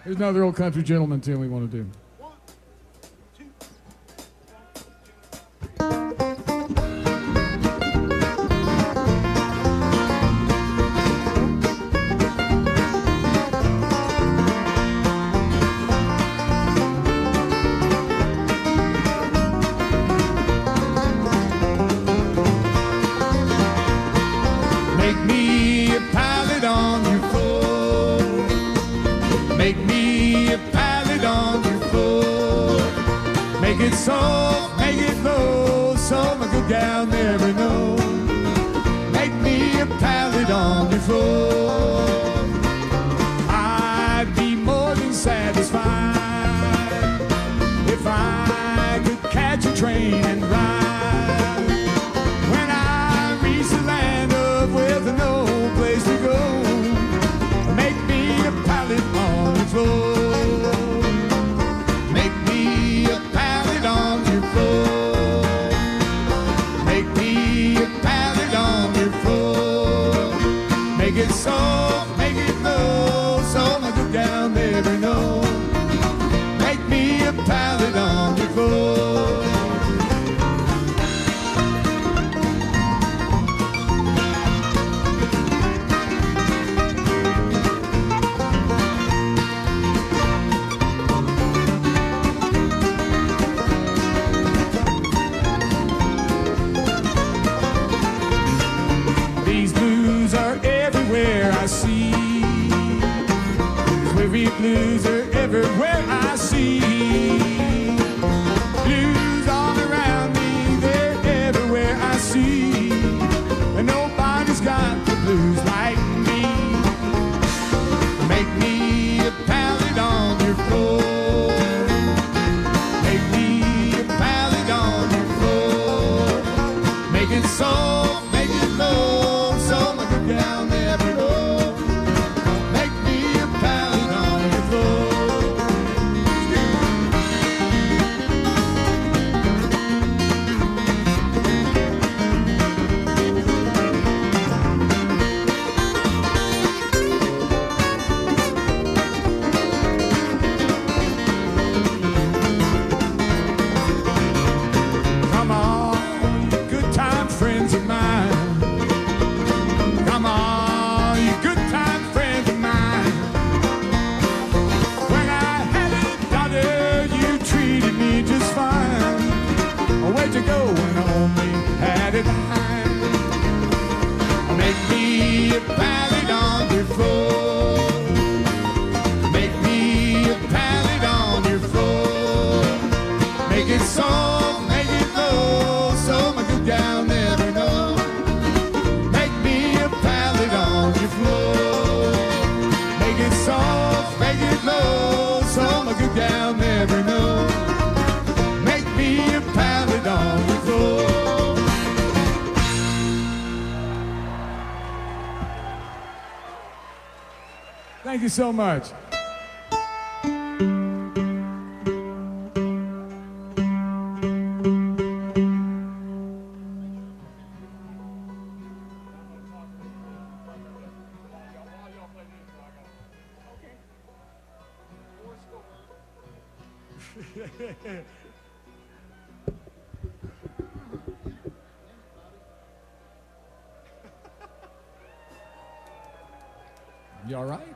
Here's another old country gentleman tune we want to do. Make me a pilot on your floor. Make me a pilot on your floor. Make it soft, make it low, so my good gal never know. Make me a pilot on your floor. I'd be more than satisfied if I could catch a train and ride. When I reach the land of with no place to go, make me a pilot on the floor. Make me a pilot on your floor. Make me a pilot on your floor. Make it soft, make it low, so my good gal never know. Make me a pilot on your floor. These blues are everywhere I see. These weary blues are everywhere I see. Blues all around me, they're everywhere I see. And nobody's got the blues like me. Make me a pallet on your floor. Make me a pallet on your floor. Make it soft, make it low, so my good gal never know. Make me a pallet on your floor. Come on, you good time friends of mine. Come on, you good time friends of mine. When I had it, daughter, you treated me just fine. Where'd you go when I only had it fine? Make me a pallet on your floor. Make me a pallet on your floor. Make it soft, make it low, so my good gal never know. Make me a pallet on your floor. Make it soft, make it low, so my good gal never know. Make me a pallet on your floor. Thank you so much. You all right?